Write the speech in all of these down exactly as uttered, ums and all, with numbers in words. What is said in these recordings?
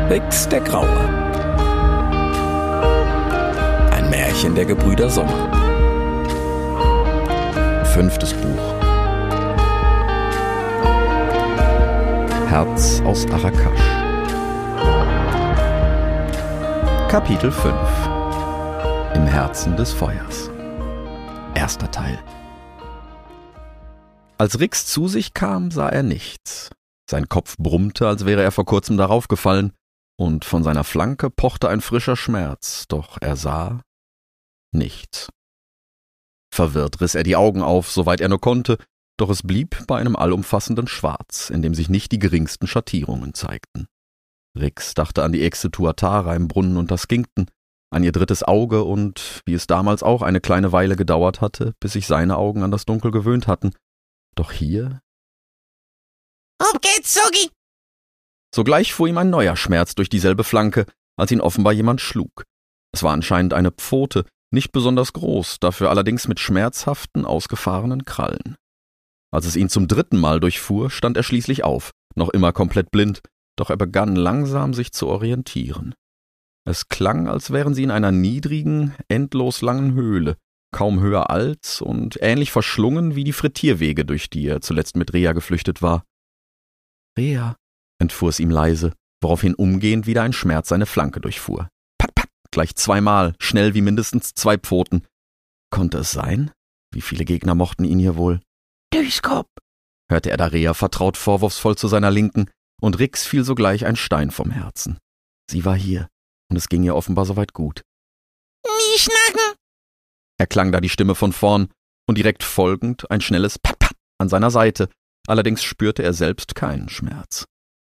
Rix der Graue. Ein Märchen der Gebrüder Sommer. Fünftes Buch. Herz aus Arakash. Kapitel fünf. Im Herzen des Feuers. Erster Teil. Als Rix zu sich kam, sah er nichts. Sein Kopf brummte, als wäre er vor kurzem darauf gefallen, und von seiner Flanke pochte ein frischer Schmerz, doch er sah nichts. Verwirrt riss er die Augen auf, soweit er nur konnte, doch es blieb bei einem allumfassenden Schwarz, in dem sich nicht die geringsten Schattierungen zeigten. Rix dachte an die Echse Tuatara im Brunnen unter Skinkton, an ihr drittes Auge und, wie es damals auch eine kleine Weile gedauert hatte, bis sich seine Augen an das Dunkel gewöhnt hatten. Doch hier... Auf geht's, Sogi! Sogleich fuhr ihm ein neuer Schmerz durch dieselbe Flanke, als ihn offenbar jemand schlug. Es war anscheinend eine Pfote, nicht besonders groß, dafür allerdings mit schmerzhaften, ausgefahrenen Krallen. Als es ihn zum dritten Mal durchfuhr, stand er schließlich auf, noch immer komplett blind, doch er begann langsam sich zu orientieren. Es klang, als wären sie in einer niedrigen, endlos langen Höhle, kaum höher als und ähnlich verschlungen wie die Frittierwege, durch die er zuletzt mit Rea geflüchtet war. »Rea«, entfuhr es ihm leise, woraufhin umgehend wieder ein Schmerz seine Flanke durchfuhr. Pat, pat, gleich zweimal, schnell wie mindestens zwei Pfoten. Konnte es sein? Wie viele Gegner mochten ihn hier wohl? »Durchskop«, hörte er da Rea vertraut vorwurfsvoll zu seiner Linken, und Rix fiel sogleich ein Stein vom Herzen. Sie war hier, und es ging ihr offenbar soweit gut. »Nie schnacken«, erklang da die Stimme von vorn, und direkt folgend ein schnelles Pat, pat an seiner Seite. Allerdings spürte er selbst keinen Schmerz.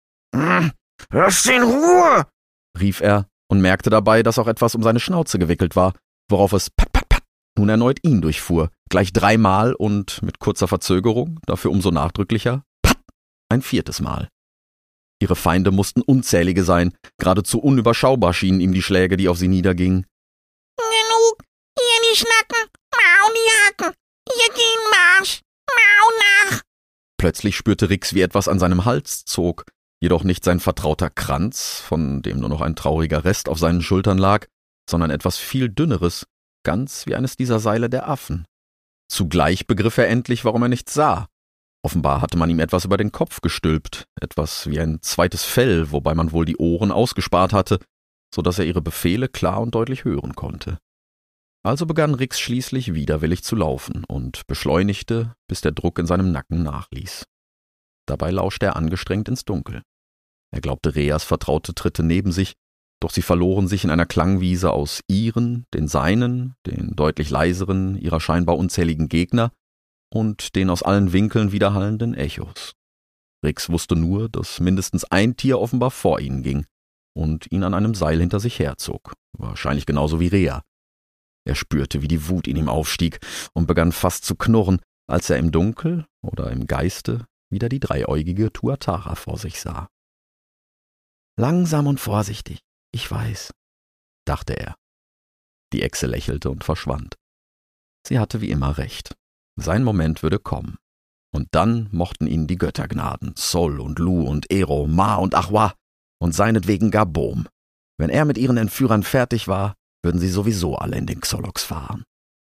Hm, »Lass ihn in Ruhe«, rief er und merkte dabei, dass auch etwas um seine Schnauze gewickelt war, worauf es pat, pat, pat nun erneut ihn durchfuhr, gleich dreimal und mit kurzer Verzögerung, dafür umso nachdrücklicher, pat, ein viertes Mal. Ihre Feinde mussten unzählige sein, geradezu unüberschaubar schienen ihm die Schläge, die auf sie niedergingen. »Genug, hier nicht schnacken, mau die Haken, hier gehen Marsch, mau nach.« Plötzlich spürte Rix, wie etwas an seinem Hals zog, jedoch nicht sein vertrauter Kranz, von dem nur noch ein trauriger Rest auf seinen Schultern lag, sondern etwas viel Dünneres, ganz wie eines dieser Seile der Affen. Zugleich begriff er endlich, warum er nichts sah. Offenbar hatte man ihm etwas über den Kopf gestülpt, etwas wie ein zweites Fell, wobei man wohl die Ohren ausgespart hatte, so dass er ihre Befehle klar und deutlich hören konnte. Also begann Rix schließlich widerwillig zu laufen und beschleunigte, bis der Druck in seinem Nacken nachließ. Dabei lauschte er angestrengt ins Dunkel. Er glaubte Reas vertraute Tritte neben sich, doch sie verloren sich in einer Klangwiese aus ihren, den seinen, den deutlich leiseren, ihrer scheinbar unzähligen Gegner und den aus allen Winkeln widerhallenden Echos. Rix wusste nur, dass mindestens ein Tier offenbar vor ihnen ging und ihn an einem Seil hinter sich herzog, wahrscheinlich genauso wie Rea. Er spürte, wie die Wut in ihm aufstieg und begann fast zu knurren, als er im Dunkel oder im Geiste wieder die dreieugige Tuatara vor sich sah. »Langsam und vorsichtig, ich weiß«, dachte er. Die Echse lächelte und verschwand. Sie hatte wie immer recht. Sein Moment würde kommen. Und dann mochten ihn die Götter gnaden, Sol und Lu und Ero, Ma und Achwa und seinetwegen gar Bohm. Wenn er mit ihren Entführern fertig war, würden sie sowieso alle in den Xolox fahren.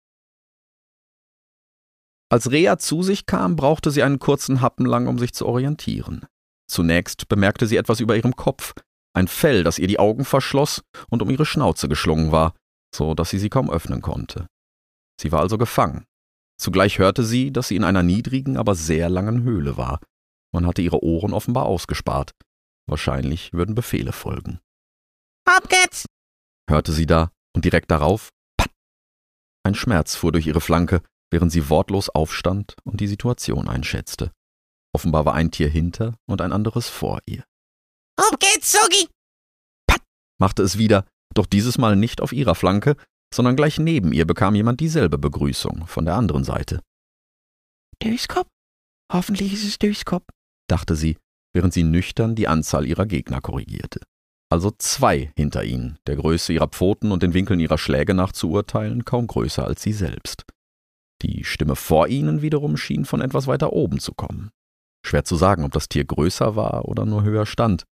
Als Rea zu sich kam, brauchte sie einen kurzen Happen lang, um sich zu orientieren. Zunächst bemerkte sie etwas über ihrem Kopf, ein Fell, das ihr die Augen verschloss und um ihre Schnauze geschlungen war, so dass sie sie kaum öffnen konnte. Sie war also gefangen. Zugleich hörte sie, dass sie in einer niedrigen, aber sehr langen Höhle war. Man hatte ihre Ohren offenbar ausgespart. Wahrscheinlich würden Befehle folgen. »Ab geht's«, hörte sie da, und direkt darauf, pat! Ein Schmerz fuhr durch ihre Flanke, während sie wortlos aufstand und die Situation einschätzte. Offenbar war ein Tier hinter und ein anderes vor ihr. »Ab geht's, Sogi«, pat! Machte es wieder, doch dieses Mal nicht auf ihrer Flanke, sondern gleich neben ihr bekam jemand dieselbe Begrüßung von der anderen Seite. »Durchskop? Hoffentlich ist es Durchskop«, dachte sie, während sie nüchtern die Anzahl ihrer Gegner korrigierte. Also zwei hinter ihnen, der Größe ihrer Pfoten und den Winkeln ihrer Schläge nach zu urteilen, kaum größer als sie selbst. Die Stimme vor ihnen wiederum schien von etwas weiter oben zu kommen. Schwer zu sagen, ob das Tier größer war oder nur höher stand.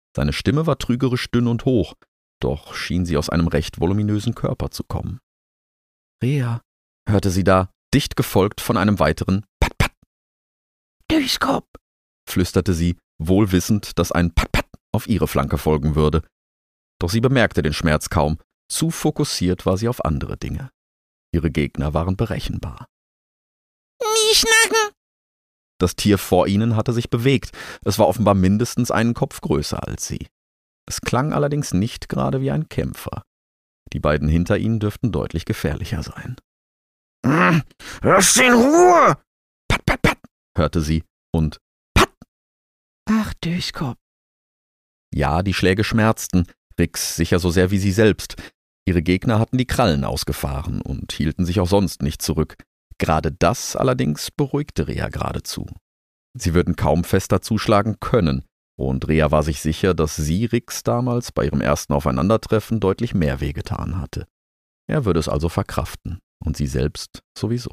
Seine Stimme war trügerisch dünn und hoch, doch schien sie aus einem recht voluminösen Körper zu kommen. »Rea«, hörte sie da, dicht gefolgt von einem weiteren »Pat, pat«. »Döskop«, flüsterte sie, wohl wissend, dass ein »Pat, pat« auf ihre Flanke folgen würde. Doch sie bemerkte den Schmerz kaum, zu fokussiert war sie auf andere Dinge. Ihre Gegner waren berechenbar. »Nie schnacken«. Das Tier vor ihnen hatte sich bewegt, es war offenbar mindestens einen Kopf größer als sie. Es klang allerdings nicht gerade wie ein Kämpfer. Die beiden hinter ihnen dürften deutlich gefährlicher sein. Hm, »Lass ihn in Ruhe«, »Pat, pat, pat«, hörte sie, und »Pat«. »Ach, Döskop.« Ja, die Schläge schmerzten, Rix sicher so sehr wie sie selbst. Ihre Gegner hatten die Krallen ausgefahren und hielten sich auch sonst nicht zurück. Gerade das allerdings beruhigte Rea geradezu. Sie würden kaum fester zuschlagen können, und Rea war sich sicher, dass sie Rix damals bei ihrem ersten Aufeinandertreffen deutlich mehr wehgetan hatte. Er würde es also verkraften, und sie selbst sowieso.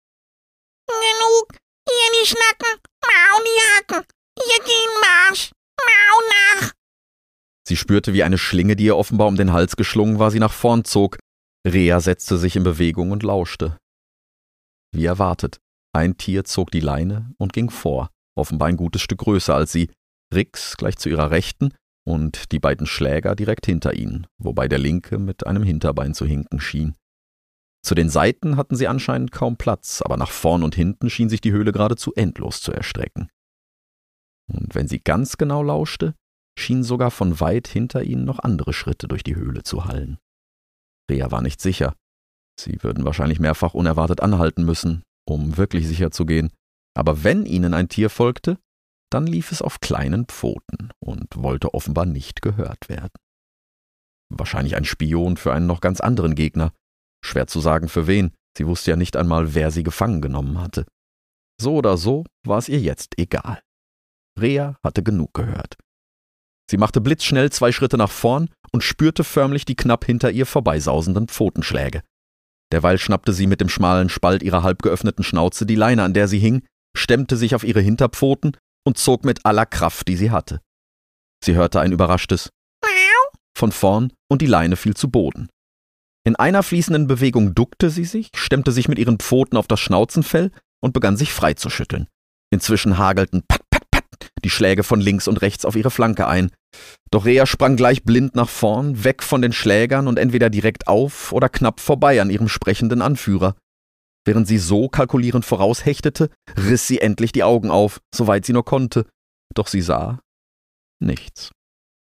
»Genug, hier die Schnacken, mau die Haken, hier gehen Marsch, mau nach.« Sie spürte, wie eine Schlinge, die ihr offenbar um den Hals geschlungen war, sie nach vorn zog. Rea setzte sich in Bewegung und lauschte. Wie erwartet, ein Tier zog die Leine und ging vor, offenbar ein gutes Stück größer als sie, Rix gleich zu ihrer Rechten und die beiden Schläger direkt hinter ihnen, wobei der linke mit einem Hinterbein zu hinken schien. Zu den Seiten hatten sie anscheinend kaum Platz, aber nach vorn und hinten schien sich die Höhle geradezu endlos zu erstrecken. Und wenn sie ganz genau lauschte, schienen sogar von weit hinter ihnen noch andere Schritte durch die Höhle zu hallen. Rea war nicht sicher. Sie würden wahrscheinlich mehrfach unerwartet anhalten müssen, um wirklich sicher zu gehen. Aber wenn ihnen ein Tier folgte, dann lief es auf kleinen Pfoten und wollte offenbar nicht gehört werden. Wahrscheinlich ein Spion für einen noch ganz anderen Gegner. Schwer zu sagen für wen, sie wusste ja nicht einmal, wer sie gefangen genommen hatte. So oder so war es ihr jetzt egal. Rea hatte genug gehört. Sie machte blitzschnell zwei Schritte nach vorn und spürte förmlich die knapp hinter ihr vorbeisausenden Pfotenschläge. Derweil schnappte sie mit dem schmalen Spalt ihrer halb geöffneten Schnauze die Leine, an der sie hing, stemmte sich auf ihre Hinterpfoten und zog mit aller Kraft, die sie hatte. Sie hörte ein überraschtes Miau von vorn und die Leine fiel zu Boden. In einer fließenden Bewegung duckte sie sich, stemmte sich mit ihren Pfoten auf das Schnauzenfell und begann sich frei zu schütteln. Inzwischen hagelten Pat, Pat, Pat die Schläge von links und rechts auf ihre Flanke ein. Doch Rea sprang gleich blind nach vorn, weg von den Schlägern und entweder direkt auf oder knapp vorbei an ihrem sprechenden Anführer. Während sie so kalkulierend voraushechtete, riss sie endlich die Augen auf, soweit sie nur konnte. Doch sie sah nichts.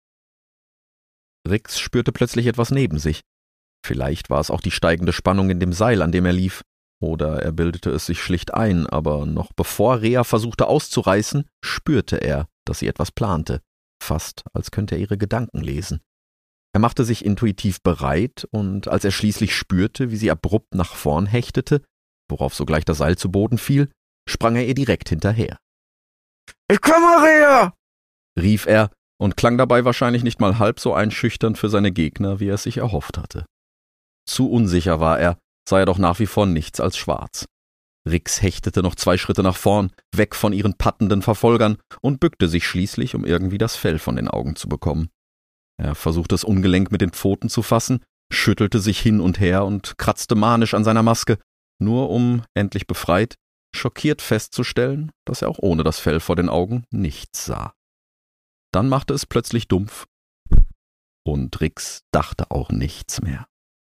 Rix spürte plötzlich etwas neben sich. Vielleicht war es auch die steigende Spannung in dem Seil, an dem er lief. Oder er bildete es sich schlicht ein, aber noch bevor Rea versuchte auszureißen, spürte er, dass sie etwas plante. Fast, als könnte er ihre Gedanken lesen. Er machte sich intuitiv bereit, und als er schließlich spürte, wie sie abrupt nach vorn hechtete, worauf sogleich das Seil zu Boden fiel, sprang er ihr direkt hinterher. »Ich komme, Rea«, rief er und klang dabei wahrscheinlich nicht mal halb so einschüchternd für seine Gegner, wie er es sich erhofft hatte. Zu unsicher war er, sah er doch nach wie vor nichts als schwarz. Rix hechtete noch zwei Schritte nach vorn, weg von ihren pattenden Verfolgern, und bückte sich schließlich, um irgendwie das Fell von den Augen zu bekommen. Er versuchte es ungelenk mit den Pfoten zu fassen, schüttelte sich hin und her und kratzte manisch an seiner Maske, nur um, endlich befreit, schockiert festzustellen, dass er auch ohne das Fell vor den Augen nichts sah. Dann machte es plötzlich dumpf, und Rix dachte auch nichts mehr.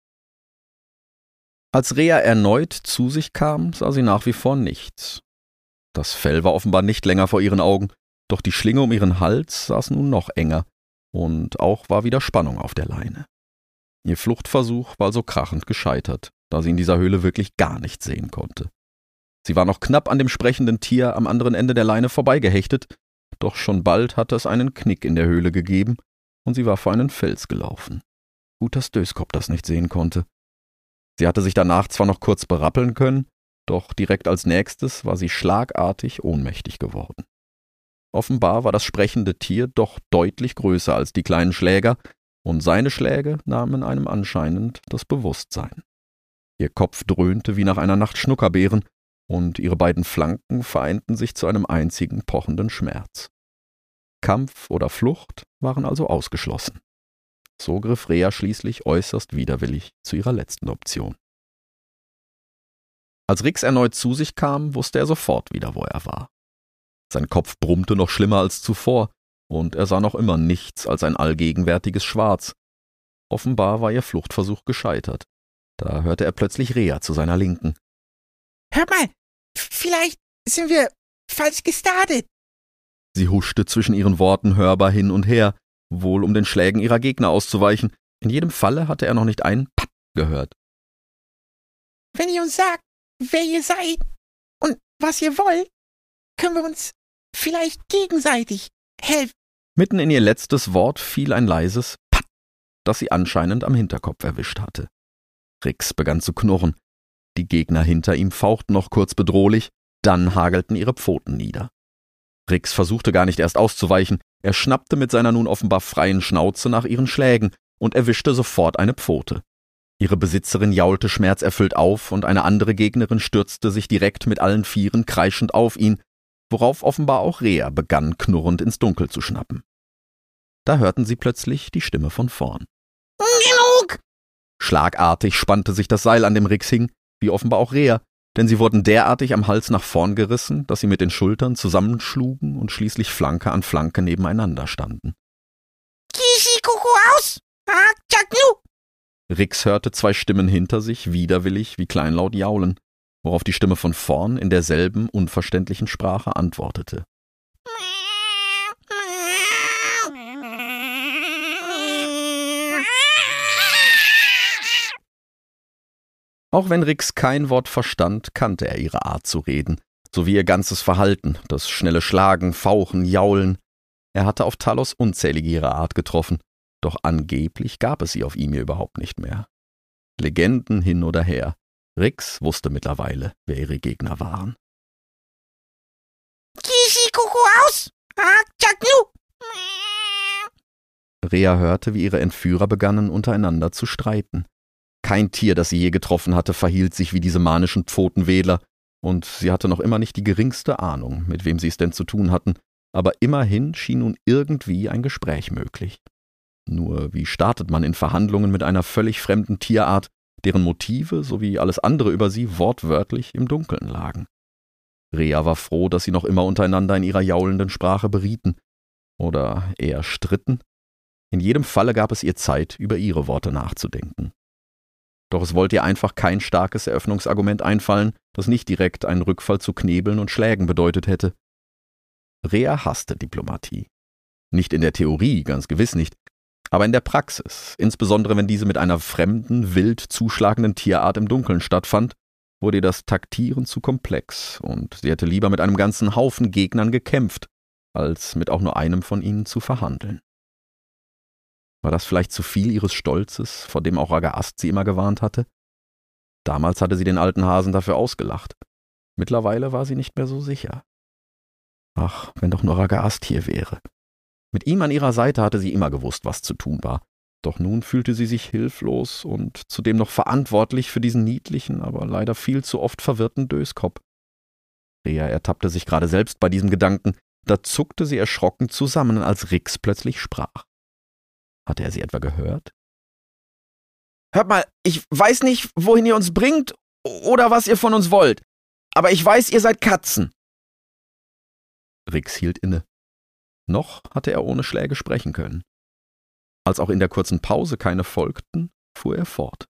Als Rea erneut zu sich kam, sah sie nach wie vor nichts. Das Fell war offenbar nicht länger vor ihren Augen, doch die Schlinge um ihren Hals saß nun noch enger, und auch war wieder Spannung auf der Leine. Ihr Fluchtversuch war also krachend gescheitert, da sie in dieser Höhle wirklich gar nichts sehen konnte. Sie war noch knapp an dem sprechenden Tier am anderen Ende der Leine vorbeigehechtet, doch schon bald hatte es einen Knick in der Höhle gegeben, und sie war vor einen Fels gelaufen. Gut, dass Döskop das nicht sehen konnte. Sie hatte sich danach zwar noch kurz berappeln können, doch direkt als nächstes war sie schlagartig ohnmächtig geworden. Offenbar war das sprechende Tier doch deutlich größer als die kleinen Schläger, und seine Schläge nahmen einem anscheinend das Bewusstsein. Ihr Kopf dröhnte wie nach einer Nacht Schnuckerbeeren, und ihre beiden Flanken vereinten sich zu einem einzigen pochenden Schmerz. Kampf oder Flucht waren also ausgeschlossen. So griff Rea schließlich äußerst widerwillig zu ihrer letzten Option. Als Rix erneut zu sich kam, wusste er sofort wieder, wo er war. Sein Kopf brummte noch schlimmer als zuvor, und er sah noch immer nichts als ein allgegenwärtiges Schwarz. Offenbar war ihr Fluchtversuch gescheitert. Da hörte er plötzlich Rea zu seiner Linken. »Hör mal, vielleicht sind wir falsch gestartet.« Sie huschte zwischen ihren Worten hörbar hin und her, wohl um den Schlägen ihrer Gegner auszuweichen. In jedem Falle hatte er noch nicht einen Papp gehört. »Wenn ihr uns sagt, wer ihr seid und was ihr wollt, können wir uns vielleicht gegenseitig helfen.« Mitten in ihr letztes Wort fiel ein leises Papp, das sie anscheinend am Hinterkopf erwischt hatte. Rix begann zu knurren. Die Gegner hinter ihm fauchten noch kurz bedrohlich, dann hagelten ihre Pfoten nieder. Rix versuchte gar nicht erst auszuweichen, er schnappte mit seiner nun offenbar freien Schnauze nach ihren Schlägen und erwischte sofort eine Pfote. Ihre Besitzerin jaulte schmerzerfüllt auf und eine andere Gegnerin stürzte sich direkt mit allen Vieren kreischend auf ihn, worauf offenbar auch Rea begann, knurrend ins Dunkel zu schnappen. Da hörten sie plötzlich die Stimme von vorn. »Genug!« Schlagartig spannte sich das Seil, an dem Rix hing, wie offenbar auch Rea, denn sie wurden derartig am Hals nach vorn gerissen, dass sie mit den Schultern zusammenschlugen und schließlich Flanke an Flanke nebeneinander standen. »Kishi Kuku aus! Ah, Chaknu!« Rix hörte zwei Stimmen hinter sich widerwillig wie kleinlaut jaulen, worauf die Stimme von vorn in derselben unverständlichen Sprache antwortete. Auch wenn Rix kein Wort verstand, kannte er ihre Art zu reden, sowie ihr ganzes Verhalten, das schnelle Schlagen, Fauchen, Jaulen. Er hatte auf Talos unzählige ihrer Art getroffen, doch angeblich gab es sie auf ihm überhaupt nicht mehr. Legenden hin oder her, Rix wusste mittlerweile, wer ihre Gegner waren. »Kishi Kuku aus! Ah, Chaknu!« Rea hörte, wie ihre Entführer begannen, untereinander zu streiten. Kein Tier, das sie je getroffen hatte, verhielt sich wie diese manischen Pfotenwedler, und sie hatte noch immer nicht die geringste Ahnung, mit wem sie es denn zu tun hatten, aber immerhin schien nun irgendwie ein Gespräch möglich. Nur wie startet man in Verhandlungen mit einer völlig fremden Tierart, deren Motive sowie alles andere über sie wortwörtlich im Dunkeln lagen? Rea war froh, dass sie noch immer untereinander in ihrer jaulenden Sprache berieten. Oder eher stritten. In jedem Falle gab es ihr Zeit, über ihre Worte nachzudenken. Doch es wollte ihr einfach kein starkes Eröffnungsargument einfallen, das nicht direkt einen Rückfall zu Knebeln und Schlägen bedeutet hätte. Rea hasste Diplomatie. Nicht in der Theorie, ganz gewiss nicht, aber in der Praxis, insbesondere wenn diese mit einer fremden, wild zuschlagenden Tierart im Dunkeln stattfand, wurde ihr das Taktieren zu komplex und sie hätte lieber mit einem ganzen Haufen Gegnern gekämpft, als mit auch nur einem von ihnen zu verhandeln. War das vielleicht zu viel ihres Stolzes, vor dem auch Ragast sie immer gewarnt hatte? Damals hatte sie den alten Hasen dafür ausgelacht. Mittlerweile war sie nicht mehr so sicher. Ach, wenn doch nur Ragast hier wäre. Mit ihm an ihrer Seite hatte sie immer gewusst, was zu tun war. Doch nun fühlte sie sich hilflos und zudem noch verantwortlich für diesen niedlichen, aber leider viel zu oft verwirrten Döskop. Rea ertappte sich gerade selbst bei diesem Gedanken, da zuckte sie erschrocken zusammen, als Rix plötzlich sprach. Hatte er sie etwa gehört? »Hört mal, ich weiß nicht, wohin ihr uns bringt oder was ihr von uns wollt, aber ich weiß, ihr seid Katzen.« Rix hielt inne. Noch hatte er ohne Schläge sprechen können. Als auch in der kurzen Pause keine folgten, fuhr er fort.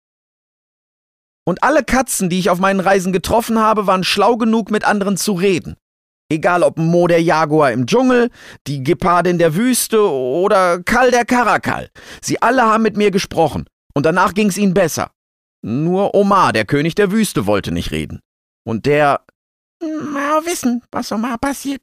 »Und alle Katzen, die ich auf meinen Reisen getroffen habe, waren schlau genug, mit anderen zu reden. Egal ob Mo der Jaguar im Dschungel, die Gepardin der Wüste oder Kal der Karakal. Sie alle haben mit mir gesprochen und danach ging's ihnen besser. Nur Omar, der König der Wüste, wollte nicht reden. Und der... »Mal wissen, was Omar passiert.«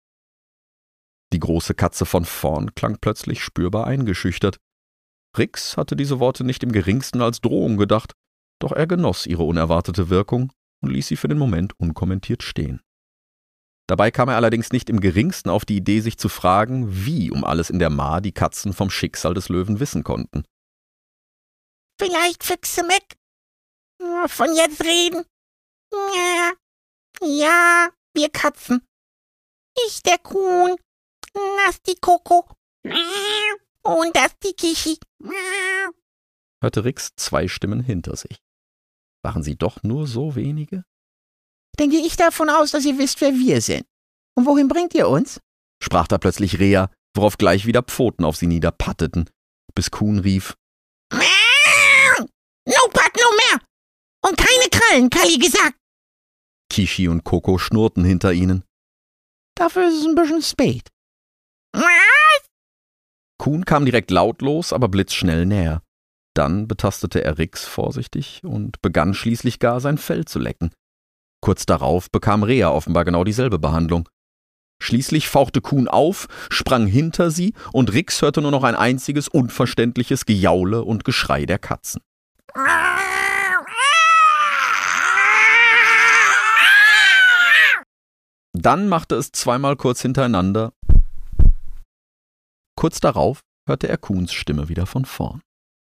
Die große Katze von vorn klang plötzlich spürbar eingeschüchtert. Rix hatte diese Worte nicht im geringsten als Drohung gedacht, doch er genoss ihre unerwartete Wirkung und ließ sie für den Moment unkommentiert stehen. Dabei kam er allerdings nicht im geringsten auf die Idee, sich zu fragen, wie um alles in der Maar die Katzen vom Schicksal des Löwen wissen konnten. »Vielleicht Füchse Meck? Von jetzt reden? Ja, ja, wir Katzen. Ich der Kuhn, das die Coco und das die Kichi, hörte Rix zwei Stimmen hinter sich. Waren sie doch nur so wenige? Dann gehe ich davon aus, dass ihr wisst, wer wir sind. Und wohin bringt ihr uns? Sprach da plötzlich Rea, worauf gleich wieder Pfoten auf sie niederpatteten, bis Kuhn rief: No Pat, no mehr! Und keine Krallen, Kalli gesagt! Kichi und Coco schnurrten hinter ihnen. Dafür ist es ein bisschen spät. Kuhn kam direkt lautlos, aber blitzschnell näher. Dann betastete er Rix vorsichtig und begann schließlich gar sein Fell zu lecken. Kurz darauf bekam Rea offenbar genau dieselbe Behandlung. Schließlich fauchte Kuhn auf, sprang hinter sie und Rix hörte nur noch ein einziges unverständliches Gejaule und Geschrei der Katzen. Dann machte es zweimal kurz hintereinander. Kurz darauf hörte er Kuhns Stimme wieder von vorn.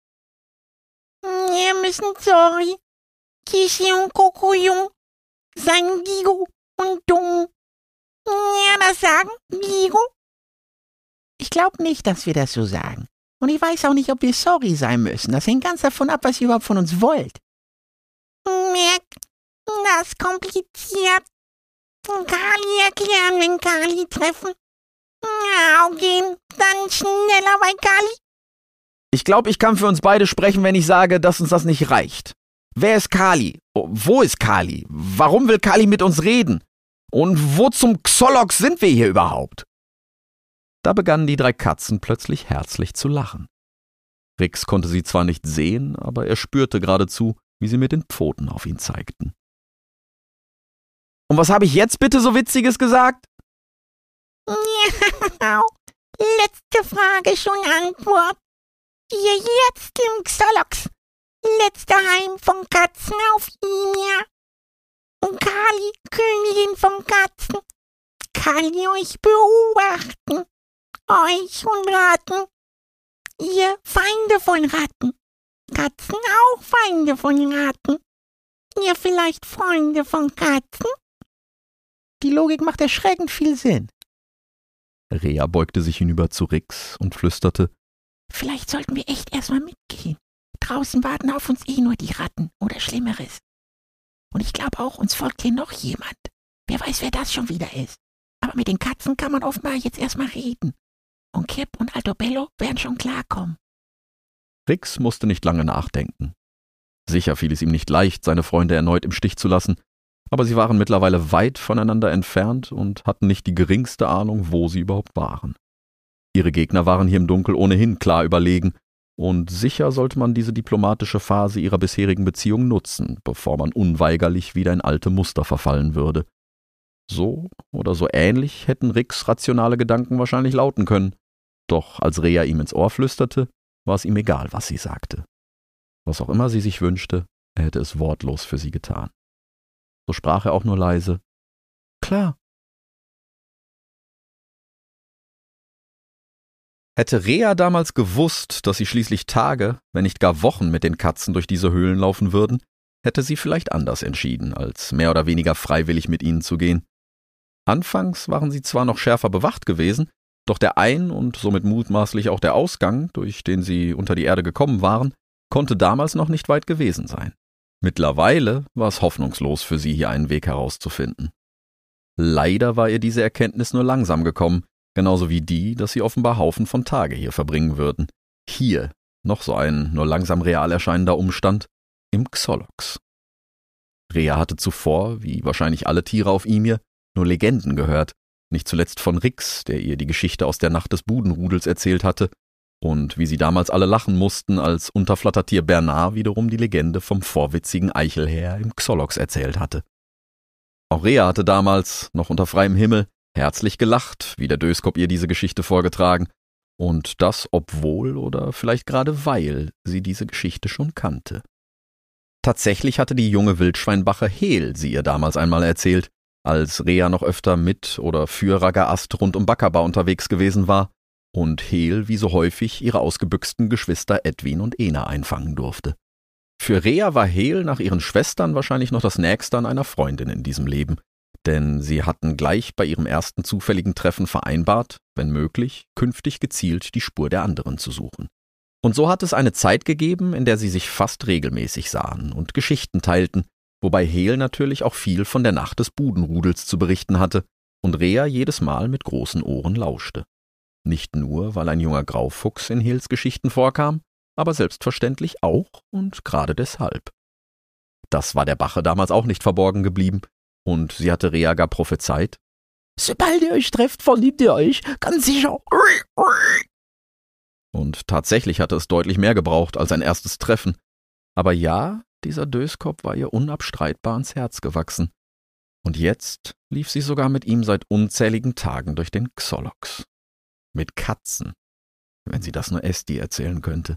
Wir müssen sorry. Kichi und Coco jung. Sein Gigo und dumm. Ja, das sagen, Gigo? Ich glaube nicht, dass wir das so sagen. Und ich weiß auch nicht, ob wir sorry sein müssen. Das hängt ganz davon ab, was ihr überhaupt von uns wollt. Merk, das ist kompliziert. Kali erklären, wenn Kali treffen. Ja, gehen, dann schneller bei Kali. Ich glaube, ich kann für uns beide sprechen, wenn ich sage, dass uns das nicht reicht. Wer ist Kali? Wo ist Kali? Warum will Kali mit uns reden? Und wo zum Xolox sind wir hier überhaupt? Da begannen die drei Katzen plötzlich herzlich zu lachen. Rix konnte sie zwar nicht sehen, aber er spürte geradezu, wie sie mit den Pfoten auf ihn zeigten. Und was habe ich jetzt bitte so Witziges gesagt? Ja, letzte Frage schon Antwort. Hier jetzt im Xolox. Letzter Heim von Katzen auf Imia. Und Kali, Königin von Katzen, kann ich euch beobachten. Euch und Ratten. Ihr Feinde von Ratten. Katzen auch Feinde von Ratten. Ihr vielleicht Freunde von Katzen? Die Logik macht erschreckend viel Sinn. Rea beugte sich hinüber zu Rix und flüsterte: Vielleicht sollten wir echt erstmal mitgehen. Draußen warten auf uns eh nur die Ratten oder Schlimmeres. Und ich glaube auch, uns folgt hier noch jemand. Wer weiß, wer das schon wieder ist. Aber mit den Katzen kann man offenbar jetzt erstmal reden. Und Kip und Altobello werden schon klarkommen. Rix musste nicht lange nachdenken. Sicher fiel es ihm nicht leicht, seine Freunde erneut im Stich zu lassen, aber sie waren mittlerweile weit voneinander entfernt und hatten nicht die geringste Ahnung, wo sie überhaupt waren. Ihre Gegner waren hier im Dunkel ohnehin klar überlegen, und sicher sollte man diese diplomatische Phase ihrer bisherigen Beziehung nutzen, bevor man unweigerlich wieder in alte Muster verfallen würde. So oder so ähnlich hätten Rix rationale Gedanken wahrscheinlich lauten können, doch als Rea ihm ins Ohr flüsterte, war es ihm egal, was sie sagte. Was auch immer sie sich wünschte, er hätte es wortlos für sie getan. So sprach er auch nur leise: »Klar.« Hätte Rea damals gewusst, dass sie schließlich Tage, wenn nicht gar Wochen mit den Katzen durch diese Höhlen laufen würden, hätte sie vielleicht anders entschieden, als mehr oder weniger freiwillig mit ihnen zu gehen. Anfangs waren sie zwar noch schärfer bewacht gewesen, doch der Ein- und somit mutmaßlich auch der Ausgang, durch den sie unter die Erde gekommen waren, konnte damals noch nicht weit gewesen sein. Mittlerweile war es hoffnungslos für sie, hier einen Weg herauszufinden. Leider war ihr diese Erkenntnis nur langsam gekommen, genauso wie die, dass sie offenbar Haufen von Tage hier verbringen würden. Hier, noch so ein nur langsam real erscheinender Umstand, im Xolox. Rea hatte zuvor, wie wahrscheinlich alle Tiere auf Ymir, nur Legenden gehört, nicht zuletzt von Rix, der ihr die Geschichte aus der Nacht des Budenrudels erzählt hatte, und wie sie damals alle lachen mussten, als Unterflattertier Bernard wiederum die Legende vom vorwitzigen Eichelherr im Xolox erzählt hatte. Auch Rea hatte damals, noch unter freiem Himmel, herzlich gelacht, wie der Döskop ihr diese Geschichte vorgetragen, und das obwohl oder vielleicht gerade weil sie diese Geschichte schon kannte. Tatsächlich hatte die junge Wildschweinbache Hel sie ihr damals einmal erzählt, als Rea noch öfter mit oder für Ragast rund um Bakaba unterwegs gewesen war und Hel wie so häufig ihre ausgebüxten Geschwister Edwin und Ena einfangen durfte. Für Rea war Hel nach ihren Schwestern wahrscheinlich noch das Nächste an einer Freundin in diesem Leben, Denn sie hatten gleich bei ihrem ersten zufälligen Treffen vereinbart, wenn möglich, künftig gezielt die Spur der anderen zu suchen. Und so hat es eine Zeit gegeben, in der sie sich fast regelmäßig sahen und Geschichten teilten, wobei Heel natürlich auch viel von der Nacht des Budenrudels zu berichten hatte und Rea jedes Mal mit großen Ohren lauschte. Nicht nur, weil ein junger Graufuchs in Heels Geschichten vorkam, aber selbstverständlich auch und gerade deshalb. Das war der Bache damals auch nicht verborgen geblieben, und sie hatte Rea gar prophezeit: »Sobald ihr euch trefft, verliebt ihr euch, ganz sicher.« Und tatsächlich hatte es deutlich mehr gebraucht als ein erstes Treffen. Aber ja, dieser Döskop war ihr unabstreitbar ans Herz gewachsen. Und jetzt lief sie sogar mit ihm seit unzähligen Tagen durch den Xolox. Mit Katzen, wenn sie das nur Esti erzählen könnte.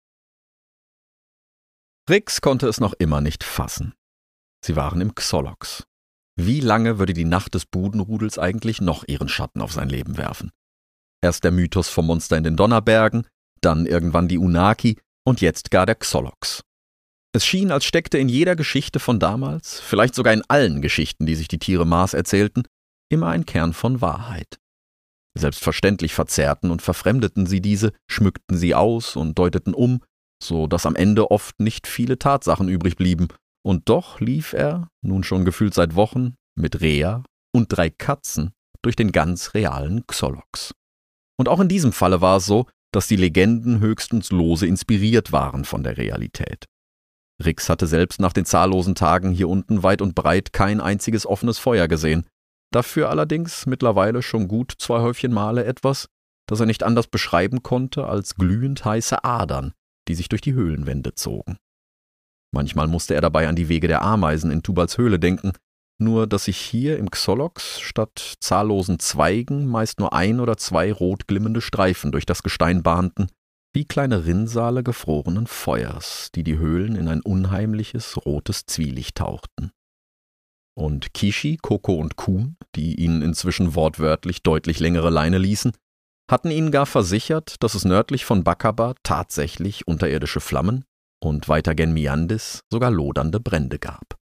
Rix konnte es noch immer nicht fassen. Sie waren im Xolox. Wie lange würde die Nacht des Budenrudels eigentlich noch ihren Schatten auf sein Leben werfen? Erst der Mythos vom Monster in den Donnerbergen, dann irgendwann die Unaki und jetzt gar der Xolox. Es schien, als steckte in jeder Geschichte von damals, vielleicht sogar in allen Geschichten, die sich die Tiere Mars erzählten, immer ein Kern von Wahrheit. Selbstverständlich verzerrten und verfremdeten sie diese, schmückten sie aus und deuteten um, so dass am Ende oft nicht viele Tatsachen übrig blieben. Und doch lief er, nun schon gefühlt seit Wochen, mit Rea und drei Katzen durch den ganz realen Xolox. Und auch in diesem Falle war es so, dass die Legenden höchstens lose inspiriert waren von der Realität. Rix hatte selbst nach den zahllosen Tagen hier unten weit und breit kein einziges offenes Feuer gesehen, dafür allerdings mittlerweile schon gut zwei Häufchen Male etwas, das er nicht anders beschreiben konnte als glühend heiße Adern, die sich durch die Höhlenwände zogen. Manchmal musste er dabei an die Wege der Ameisen in Tubals Höhle denken, nur dass sich hier im Xolox statt zahllosen Zweigen meist nur ein oder zwei rot glimmende Streifen durch das Gestein bahnten, wie kleine Rinnsale gefrorenen Feuers, die die Höhlen in ein unheimliches rotes Zwielicht tauchten. Und Kishi, Koko und Kuhn, die ihnen inzwischen wortwörtlich deutlich längere Leine ließen, hatten ihnen gar versichert, dass es nördlich von Bakaba tatsächlich unterirdische Flammen und weiter gen Miandis sogar lodernde Brände gab.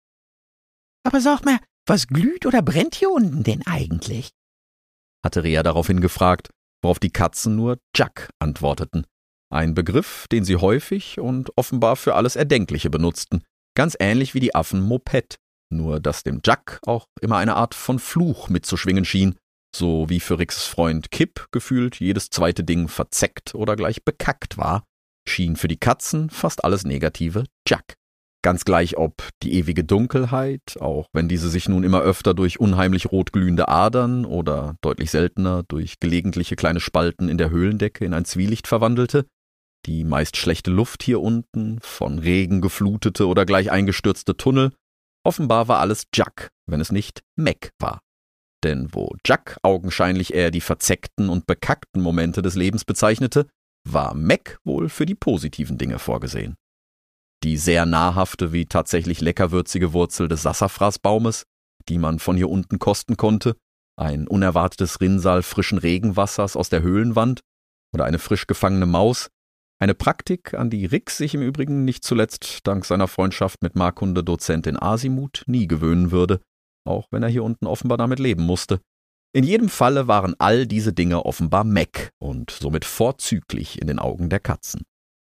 »Aber sag mal, was glüht oder brennt hier unten denn eigentlich?« hatte Rea daraufhin gefragt, worauf die Katzen nur Jack antworteten. Ein Begriff, den sie häufig und offenbar für alles Erdenkliche benutzten, ganz ähnlich wie die Affen Moped, nur dass dem Jack auch immer eine Art von Fluch mitzuschwingen schien, so wie für Rixes Freund Kip gefühlt jedes zweite Ding verzeckt oder gleich bekackt war, schien für die Katzen fast alles Negative Jack. Ganz gleich ob die ewige Dunkelheit, auch wenn diese sich nun immer öfter durch unheimlich rotglühende Adern oder deutlich seltener durch gelegentliche kleine Spalten in der Höhlendecke in ein Zwielicht verwandelte, die meist schlechte Luft hier unten, von Regen geflutete oder gleich eingestürzte Tunnel, offenbar war alles Jack, wenn es nicht Mac war. Denn wo Jack augenscheinlich eher die verzeckten und bekackten Momente des Lebens bezeichnete, war Mac wohl für die positiven Dinge vorgesehen. Die sehr nahrhafte wie tatsächlich leckerwürzige Wurzel des Sassafrasbaumes, die man von hier unten kosten konnte, ein unerwartetes Rinnsal frischen Regenwassers aus der Höhlenwand oder eine frisch gefangene Maus, eine Praktik, an die Rix sich im Übrigen nicht zuletzt dank seiner Freundschaft mit Markunde-Dozentin Asimut nie gewöhnen würde, auch wenn er hier unten offenbar damit leben musste. In jedem Falle waren all diese Dinge offenbar Mac und somit vorzüglich in den Augen der Katzen.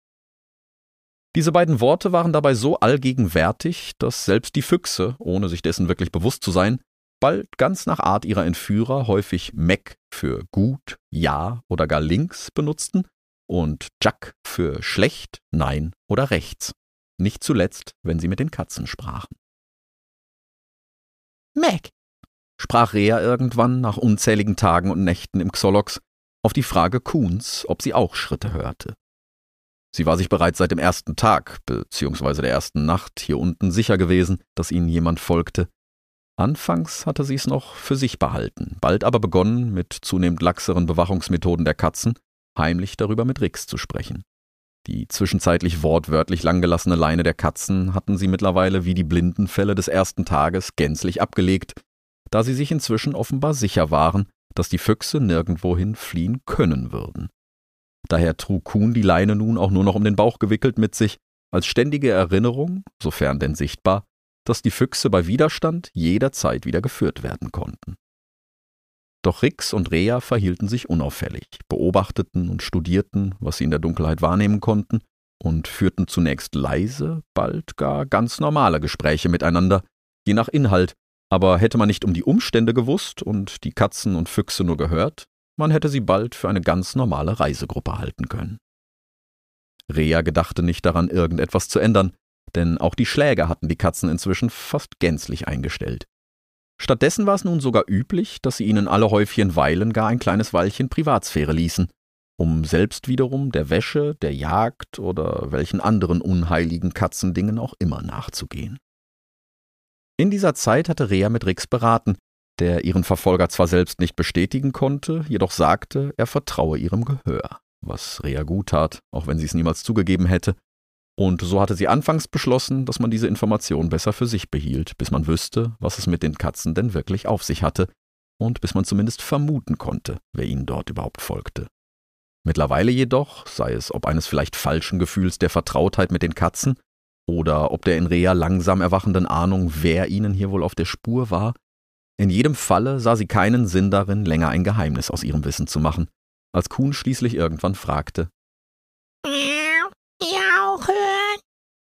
Diese beiden Worte waren dabei so allgegenwärtig, dass selbst die Füchse, ohne sich dessen wirklich bewusst zu sein, bald ganz nach Art ihrer Entführer häufig Mac für gut, ja oder gar links benutzten und Jack für schlecht, nein oder rechts, nicht zuletzt, wenn sie mit den Katzen sprachen. »Mac«, sprach Rea irgendwann nach unzähligen Tagen und Nächten im Xolox auf die Frage Kuhns, ob sie auch Schritte hörte. Sie war sich bereits seit dem ersten Tag bzw. der ersten Nacht hier unten sicher gewesen, dass ihnen jemand folgte. Anfangs hatte sie es noch für sich behalten, bald aber begonnen, mit zunehmend laxeren Bewachungsmethoden der Katzen, heimlich darüber mit Rix zu sprechen. Die zwischenzeitlich wortwörtlich langgelassene Leine der Katzen hatten sie mittlerweile wie die Blindenfelle des ersten Tages gänzlich abgelegt, da sie sich inzwischen offenbar sicher waren, dass die Füchse nirgendwohin fliehen können würden. Daher trug Kuhn die Leine nun auch nur noch um den Bauch gewickelt mit sich, als ständige Erinnerung, sofern denn sichtbar, dass die Füchse bei Widerstand jederzeit wieder geführt werden konnten. Doch Rix und Rea verhielten sich unauffällig, beobachteten und studierten, was sie in der Dunkelheit wahrnehmen konnten, und führten zunächst leise, bald gar ganz normale Gespräche miteinander, je nach Inhalt, aber hätte man nicht um die Umstände gewusst und die Katzen und Füchse nur gehört, man hätte sie bald für eine ganz normale Reisegruppe halten können. Rea gedachte nicht daran, irgendetwas zu ändern, denn auch die Schläge hatten die Katzen inzwischen fast gänzlich eingestellt. Stattdessen war es nun sogar üblich, dass sie ihnen alle Häufchen Weilen gar ein kleines Weilchen Privatsphäre ließen, um selbst wiederum der Wäsche, der Jagd oder welchen anderen unheiligen Katzendingen auch immer nachzugehen. In dieser Zeit hatte Rea mit Rix beraten, der ihren Verfolger zwar selbst nicht bestätigen konnte, jedoch sagte, er vertraue ihrem Gehör, was Rea gut tat, auch wenn sie es niemals zugegeben hätte. Und so hatte sie anfangs beschlossen, dass man diese Information besser für sich behielt, bis man wüsste, was es mit den Katzen denn wirklich auf sich hatte und bis man zumindest vermuten konnte, wer ihnen dort überhaupt folgte. Mittlerweile jedoch, sei es ob eines vielleicht falschen Gefühls der Vertrautheit mit den Katzen oder ob der in Rea langsam erwachenden Ahnung, wer ihnen hier wohl auf der Spur war, in jedem Falle sah sie keinen Sinn darin, länger ein Geheimnis aus ihrem Wissen zu machen, als Kuhn schließlich irgendwann fragte: Miau, ja auch hören?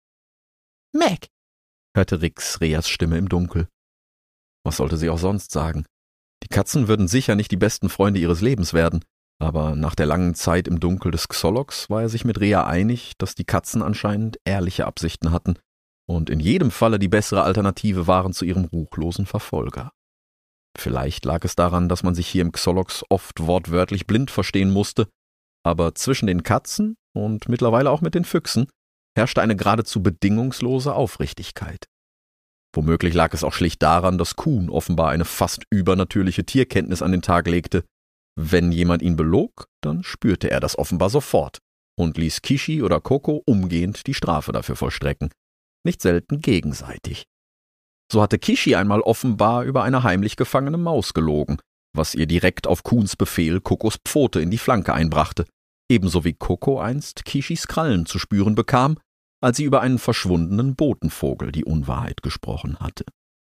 Meg, hörte Rix Reas Stimme im Dunkel. Was sollte sie auch sonst sagen? Die Katzen würden sicher nicht die besten Freunde ihres Lebens werden, aber nach der langen Zeit im Dunkel des Xolox war er sich mit Rea einig, dass die Katzen anscheinend ehrliche Absichten hatten und in jedem Falle die bessere Alternative waren zu ihrem ruchlosen Verfolger. Vielleicht lag es daran, dass man sich hier im Xolox oft wortwörtlich blind verstehen musste, aber zwischen den Katzen und mittlerweile auch mit den Füchsen herrschte eine geradezu bedingungslose Aufrichtigkeit. Womöglich lag es auch schlicht daran, dass Kuhn offenbar eine fast übernatürliche Tierkenntnis an den Tag legte. Wenn jemand ihn belog, dann spürte er das offenbar sofort und ließ Kishi oder Koko umgehend die Strafe dafür vollstrecken, nicht selten gegenseitig. So hatte Kishi einmal offenbar über eine heimlich gefangene Maus gelogen, was ihr direkt auf Kuhns Befehl Kokos Pfote in die Flanke einbrachte, ebenso wie Koko einst Kishis Krallen zu spüren bekam, als sie über einen verschwundenen Botenvogel die Unwahrheit gesprochen hatte.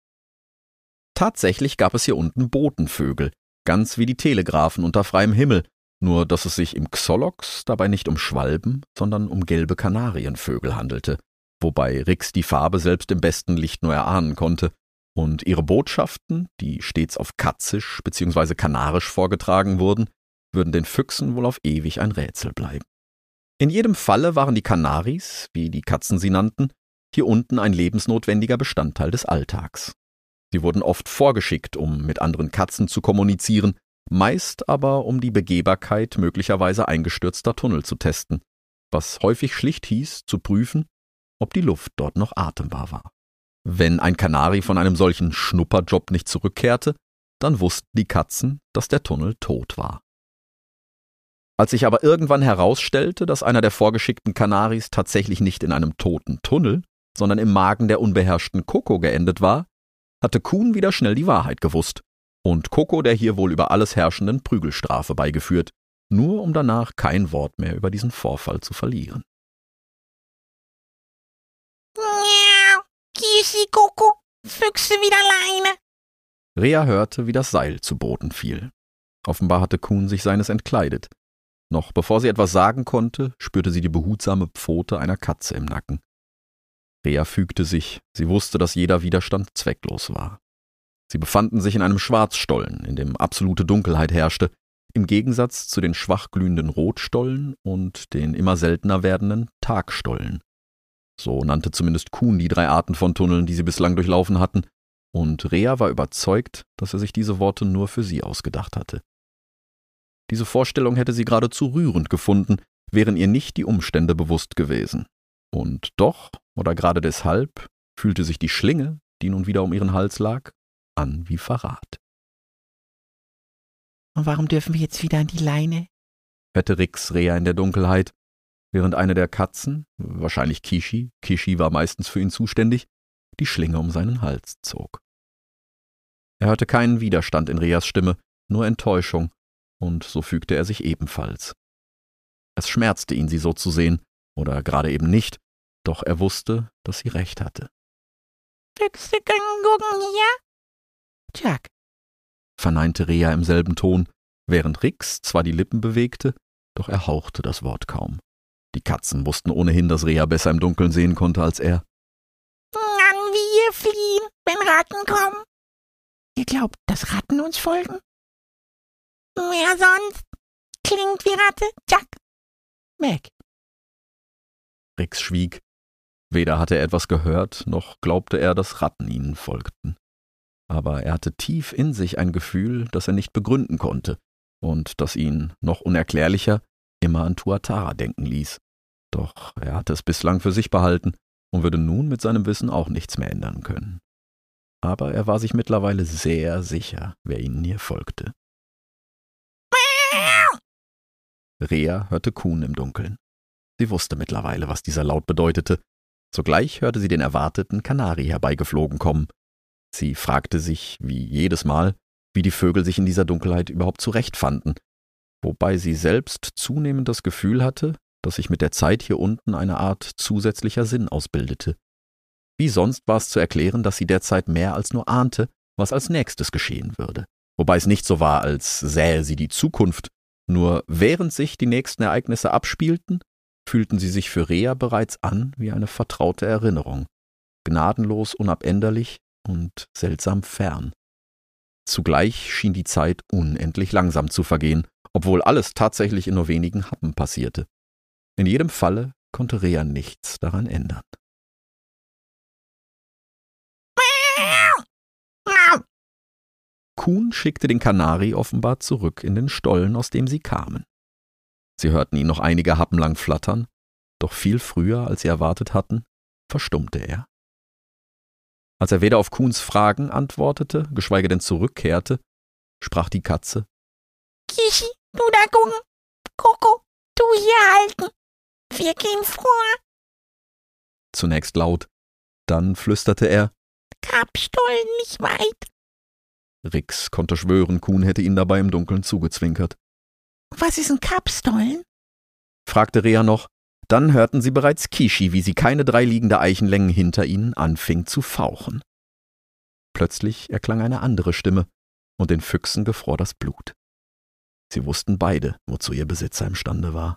Tatsächlich gab es hier unten Botenvögel, ganz wie die Telegraphen unter freiem Himmel, nur dass es sich im Xolox dabei nicht um Schwalben, sondern um gelbe Kanarienvögel handelte, wobei Rix die Farbe selbst im besten Licht nur erahnen konnte, und ihre Botschaften, die stets auf Katzisch bzw. Kanarisch vorgetragen wurden, würden den Füchsen wohl auf ewig ein Rätsel bleiben. In jedem Falle waren die Kanaris, wie die Katzen sie nannten, hier unten ein lebensnotwendiger Bestandteil des Alltags. Sie wurden oft vorgeschickt, um mit anderen Katzen zu kommunizieren, meist aber um die Begehbarkeit möglicherweise eingestürzter Tunnel zu testen, was häufig schlicht hieß, zu prüfen, ob die Luft dort noch atembar war. Wenn ein Kanari von einem solchen Schnupperjob nicht zurückkehrte, dann wussten die Katzen, dass der Tunnel tot war. Als sich aber irgendwann herausstellte, dass einer der vorgeschickten Kanaris tatsächlich nicht in einem toten Tunnel, sondern im Magen der unbeherrschten Koko geendet war, hatte Kuhn wieder schnell die Wahrheit gewusst und Koko der hier wohl über alles herrschenden Prügelstrafe beigeführt, nur um danach kein Wort mehr über diesen Vorfall zu verlieren. Miau, Kishi, Koko, Füchse wieder alleine. Rea hörte, wie das Seil zu Boden fiel. Offenbar hatte Kuhn sich seines entkleidet. Noch bevor sie etwas sagen konnte, spürte sie die behutsame Pfote einer Katze im Nacken. Rea fügte sich, sie wusste, dass jeder Widerstand zwecklos war. Sie befanden sich in einem Schwarzstollen, in dem absolute Dunkelheit herrschte, im Gegensatz zu den schwach glühenden Rotstollen und den immer seltener werdenden Tagstollen. So nannte zumindest Kuhn die drei Arten von Tunneln, die sie bislang durchlaufen hatten, und Rea war überzeugt, dass er sich diese Worte nur für sie ausgedacht hatte. Diese Vorstellung hätte sie geradezu rührend gefunden, wären ihr nicht die Umstände bewusst gewesen. Und doch, oder gerade deshalb, fühlte sich die Schlinge, die nun wieder um ihren Hals lag, an wie Verrat. Und warum dürfen wir jetzt wieder an die Leine? Hörte Rix Rea in der Dunkelheit, während eine der Katzen, wahrscheinlich Kishi, Kishi war meistens für ihn zuständig, die Schlinge um seinen Hals zog. Er hörte keinen Widerstand in Reas Stimme, nur Enttäuschung, und so fügte er sich ebenfalls. Es schmerzte ihn, sie so zu sehen, oder gerade eben nicht, doch er wusste, dass sie recht hatte. Füchse können gucken hier. Jack, verneinte Rea im selben Ton, während Rix zwar die Lippen bewegte, doch er hauchte das Wort kaum. Die Katzen wussten ohnehin, dass Rea besser im Dunkeln sehen konnte als er. Dann wir fliehen, wenn Ratten kommen. ihr glaubt, dass Ratten uns folgen? Wer sonst? Klingt wie Ratte, Jack. Meg. Rix schwieg. Weder hatte er etwas gehört, noch glaubte er, dass Ratten ihnen folgten. Aber er hatte tief in sich ein Gefühl, das er nicht begründen konnte und das ihn, noch unerklärlicher, immer an Tuatara denken ließ. Doch er hatte es bislang für sich behalten und würde nun mit seinem Wissen auch nichts mehr ändern können. Aber er war sich mittlerweile sehr sicher, wer ihnen hier folgte. Rea hörte Kuhn im Dunkeln. Sie wusste mittlerweile, was dieser Laut bedeutete. Sogleich hörte sie den erwarteten Kanari herbeigeflogen kommen. Sie fragte sich, wie jedes Mal, wie die Vögel sich in dieser Dunkelheit überhaupt zurechtfanden, wobei sie selbst zunehmend das Gefühl hatte, dass sich mit der Zeit hier unten eine Art zusätzlicher Sinn ausbildete. Wie sonst war es zu erklären, dass sie derzeit mehr als nur ahnte, was als nächstes geschehen würde. Wobei es nicht so war, als sähe sie die Zukunft. Nur während sich die nächsten Ereignisse abspielten, fühlten sie sich für Rea bereits an wie eine vertraute Erinnerung, gnadenlos unabänderlich und seltsam fern. Zugleich schien die Zeit unendlich langsam zu vergehen, obwohl alles tatsächlich in nur wenigen Happen passierte. In jedem Falle konnte Rea nichts daran ändern. Kuhn schickte den Kanari offenbar zurück in den Stollen, aus dem sie kamen. Sie hörten ihn noch einige Happen lang flattern, doch viel früher, als sie erwartet hatten, verstummte er. Als er weder auf Kuhns Fragen antwortete, geschweige denn zurückkehrte, sprach die Katze: Kishi, du da gucken. Koko, du hier halten. Wir gehen vor. Zunächst laut, dann flüsterte er: Kapstollen nicht weit. Rix konnte schwören, Kuhn hätte ihn dabei im Dunkeln zugezwinkert. Was ist ein Kapstollen? Fragte Rea noch. Dann hörten sie bereits Kishi, wie sie keine drei liegende Eichenlängen hinter ihnen anfing zu fauchen. Plötzlich erklang eine andere Stimme, und den Füchsen gefror das Blut. Sie wussten beide, wozu ihr Besitzer imstande war.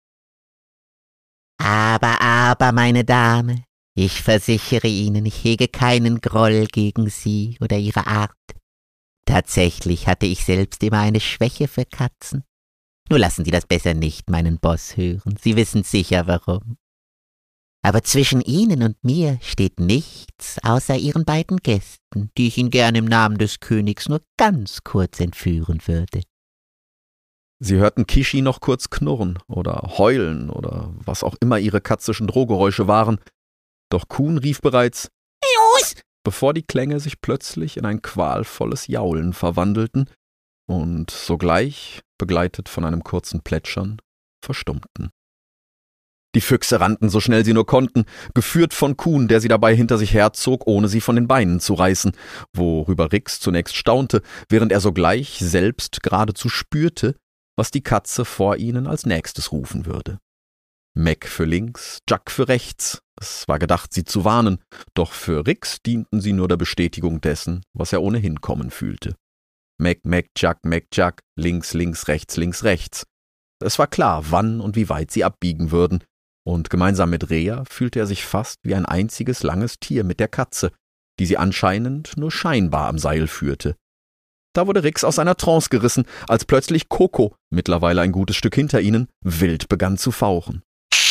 Aber, aber, meine Dame, ich versichere Ihnen, ich hege keinen Groll gegen Sie oder Ihre Art. Tatsächlich hatte ich selbst immer eine Schwäche für Katzen. Nur lassen Sie das besser nicht meinen Boss hören, Sie wissen sicher warum. Aber zwischen Ihnen und mir steht nichts außer Ihren beiden Gästen, die ich Ihnen gern im Namen des Königs nur ganz kurz entführen würde. Sie hörten Kishi noch kurz knurren oder heulen oder was auch immer ihre katzischen Drohgeräusche waren, doch Kuhn rief bereits Los! bevor die Klänge sich plötzlich in ein qualvolles Jaulen verwandelten und sogleich, begleitet von einem kurzen Plätschern, verstummten. Die Füchse rannten so schnell sie nur konnten, geführt von Kuhn, der sie dabei hinter sich herzog, ohne sie von den Beinen zu reißen, worüber Rix zunächst staunte, während er sogleich selbst geradezu spürte, was die Katze vor ihnen als nächstes rufen würde. Meg für links, Jack für rechts. Es war gedacht, sie zu warnen, doch für Rix dienten sie nur der Bestätigung dessen, was er ohnehin kommen fühlte. Meg, Meg, Jack, Meg, Jack, links, links, rechts, links, rechts. Es war klar, wann und wie weit sie abbiegen würden, und gemeinsam mit Rea fühlte er sich fast wie ein einziges langes Tier mit der Katze, die sie anscheinend nur scheinbar am Seil führte. Da wurde Rix aus seiner Trance gerissen, als plötzlich Koko, mittlerweile ein gutes Stück hinter ihnen, wild begann zu fauchen.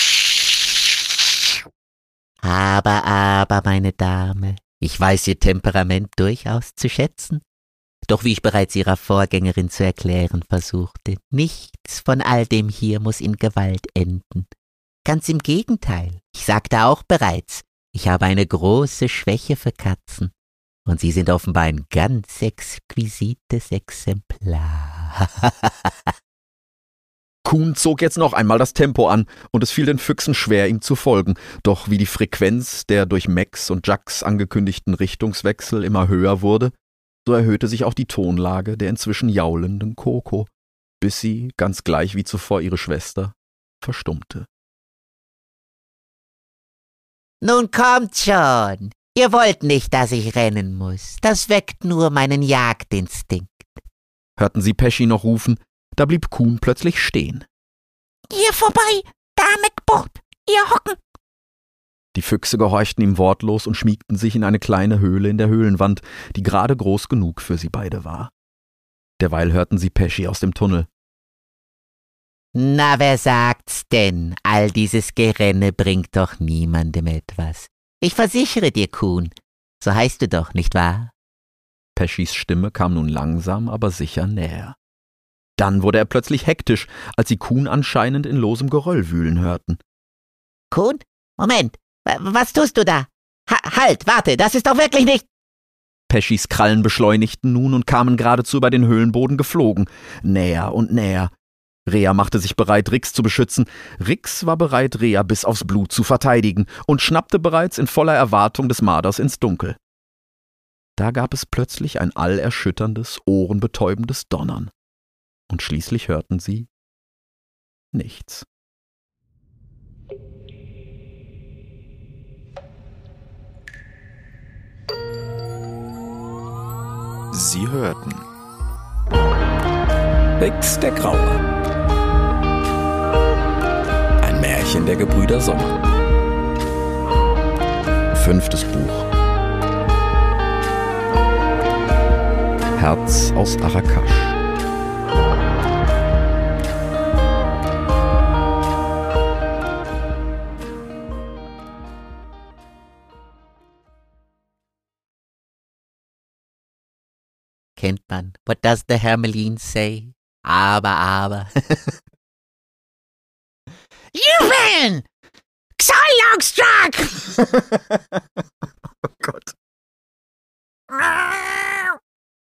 Aber, aber, meine Dame, ich weiß Ihr Temperament durchaus zu schätzen. Doch wie ich bereits Ihrer Vorgängerin zu erklären versuchte, nichts von all dem hier muss in Gewalt enden. Ganz im Gegenteil, ich sagte auch bereits, ich habe eine große Schwäche für Katzen. Und Sie sind offenbar ein ganz exquisites Exemplar. Kuhn zog jetzt noch einmal das Tempo an, und es fiel den Füchsen schwer, ihm zu folgen, doch wie die Frequenz der durch Megs und Jacks angekündigten Richtungswechsel immer höher wurde, so erhöhte sich auch die Tonlage der inzwischen jaulenden Koko, bis sie, ganz gleich wie zuvor ihre Schwester, verstummte. Nun kommt schon! Ihr wollt nicht, dass ich rennen muss. Das weckt nur meinen Jagdinstinkt. Hörten sie Peschi noch rufen, da blieb Kuhn plötzlich stehen. Hier vorbei, da mit Bord, ihr hocken. Die Füchse gehorchten ihm wortlos und schmiegten sich in eine kleine Höhle in der Höhlenwand, die gerade groß genug für sie beide war. Derweil hörten sie Peschi aus dem Tunnel. Na, wer sagt's denn? All dieses Gerenne bringt doch niemandem etwas. Ich versichere dir, Kuhn, so heißt du doch, nicht wahr? Peschis Stimme kam nun langsam, aber sicher näher. Dann wurde er plötzlich hektisch, als sie Kuhn anscheinend in losem Geröll wühlen hörten. Kuhn? Moment, was tust du da? Ha- halt, warte, das ist doch wirklich nicht... Peschis Krallen beschleunigten nun und kamen geradezu über den Höhlenboden geflogen, näher und näher. Rea machte sich bereit, Rix zu beschützen. Rix war bereit, Rea bis aufs Blut zu verteidigen und schnappte bereits in voller Erwartung des Marders ins Dunkel. Da gab es plötzlich ein allerschütterndes, ohrenbetäubendes Donnern. Und schließlich hörten sie nichts. Sie hörten Rix der Graue. Ein Märchen der Gebrüder Sommer. Fünftes Buch. Herz aus Arakash. Kennt man. What does the Hermelin say? Aber, aber. You win! Xylox struck! Oh Gott. Ah.